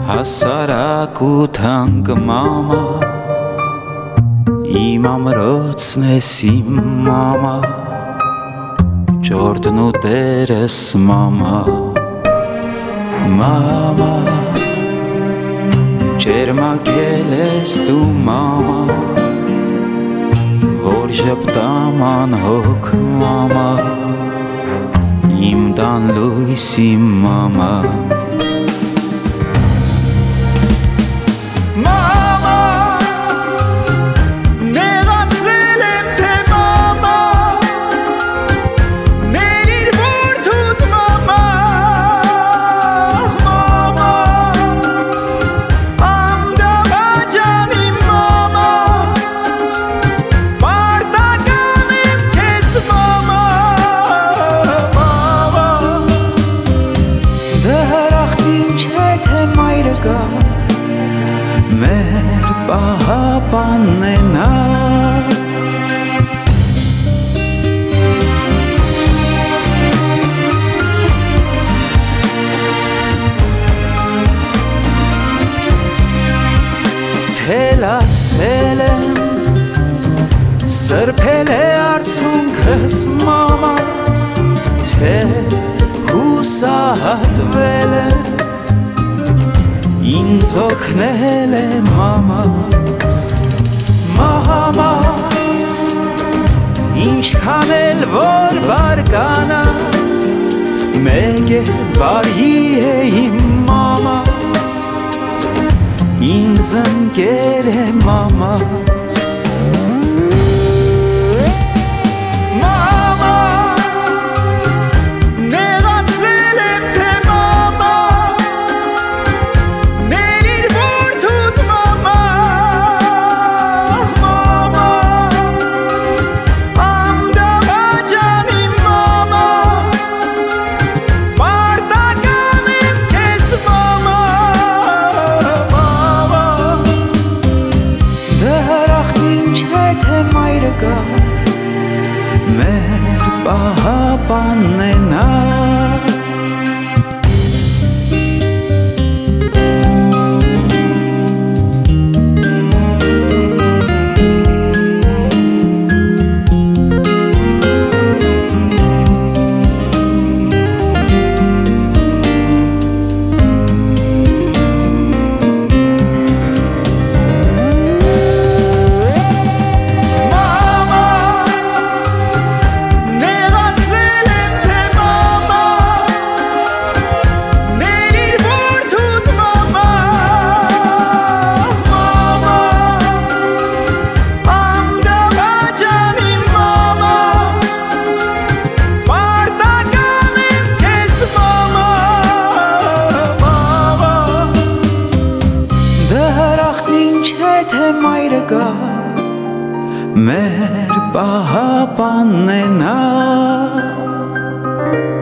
հասարակ ու թանկ մամա, իմ ամրոցն ես իմ մամա, ճորդն ու տերս մամա, մամա, ճերմակել ես դու մամա, որ ժպտամ անհոգ մամա, իմ տան լույս իմ մամա, մեր պահապանն է նա, թելացել եմ, սրբել է արցունքս մամաս, թե հուսահատվել է, ինձ օգնել է մամաս, մամաս, ինչքան էլ որ բարկանա, մեկ է բարի է իմ մամաս, ինձ ընկեր է մամաս, մեր պահապանն է նա, մեր պահապանն է նա,